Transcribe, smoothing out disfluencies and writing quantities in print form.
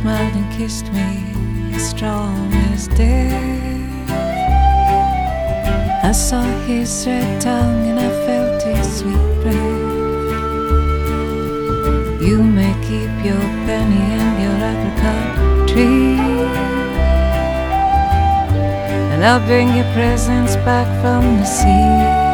smiled and kissed me as strong as death. I saw his red tongue and I felt his sweet breath. You may keep your penny and your apricot tree, and I'll bring your presents back from the sea.